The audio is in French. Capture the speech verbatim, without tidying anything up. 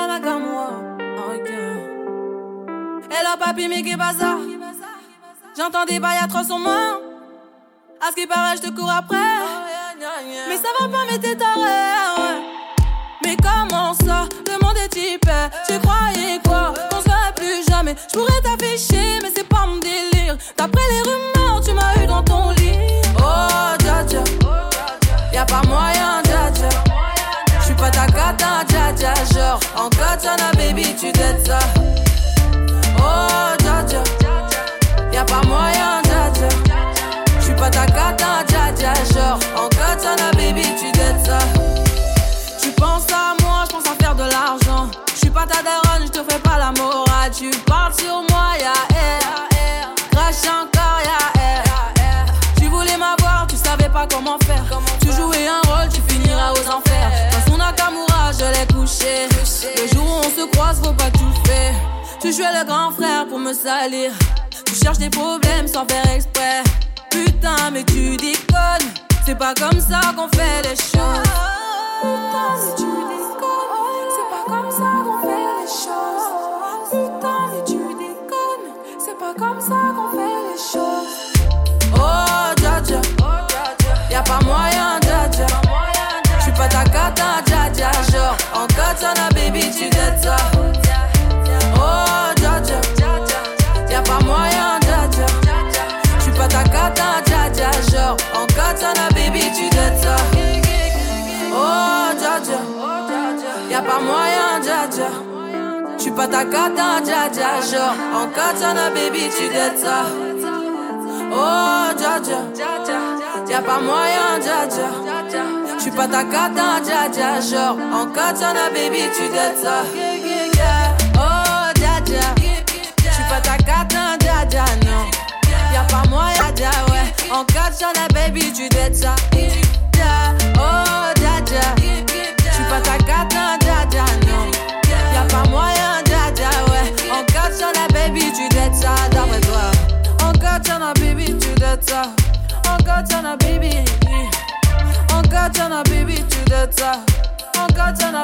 Nakamura. Ok. Hello papi, mais qu'est bazar? J'entends des bails atroces sur moi. À ce qui paraît, je te cours après. Mais ça va pas, mais t'es taré, ouais. Mais comment ça, le monde est typé? Tu croyais quoi? Qu'on se verrait plus jamais. Je pourrais t'afficher, mais c'est pas mon délire. D'après les rumeurs, tu m'as eu dans ton lit. Oh, dja dja, y'a pas moyen, dja dja. J'suis pas ta cata, dja dja. Genre, en katana, baby, tu t'aides ça. Oh, dja dja, y'a pas moyen, dja dja. J'suis pas ta cata, dja dja. Genre, en katana, baby, tu t'aides ça. Tu penses à moi, j'pense à faire de l'argent. J'suis pas ta daronne, j'te fais pas la morale. Tu parles sur moi, y'a air. Crash encore, y'a air. Tu voulais m'avoir, tu savais pas comment faire. Tu jouais un rôle, tu finiras aux enfers. Dans son Nakamura, je l'ai couché. Le jour où on se croise, faut pas tout faire. Tu jouais le grand frère pour me salir. Tu cherches des problèmes sans faire exprès. Putain, mais tu déconnes. C'est pas comme ça qu'on fait les choses. Putain, mais tu déconnes. C'est pas comme ça qu'on fait les choses. Putain, mais tu déconnes. C'est pas comme ça qu'on fait les choses. Oh, dja dja, y'a pas moyen, dja dja. J'suis pas ta cata, dja dja. Genre, en katana, baby, tu t'aides ça. Oh, dja dja, y'a pas moyen, dja dja. J'suis pas ta cata, dja dja. Genre, en katana, baby, tu t'aides ça. Oh, dja dja, y'a pas moyen, dja dja. J'suis pas ta cata, dja dja. Genre, en katana, baby, tu t'aides ça. Oh, dja dja, y'a pas moyen, dja dja. J'suis pas ta cata, dja dja. Genre, en katana, baby, tu t'aides ça. Oh, dja dja, j'suis pas ta cata, dja dja, non. Y'a pas moyen, dja, ouais. En katana, baby, tu t'aides ça. Oh, dja dja, j'suis pas ta cata, dja dja, non. Y'a pas moyen, dja dja, ouais. En katana, baby, tu t'aides ça, d'après toi. En katana, baby, tu t'aides ça. En katana, baby. En katana, baby, tu t'aides ça. En katana,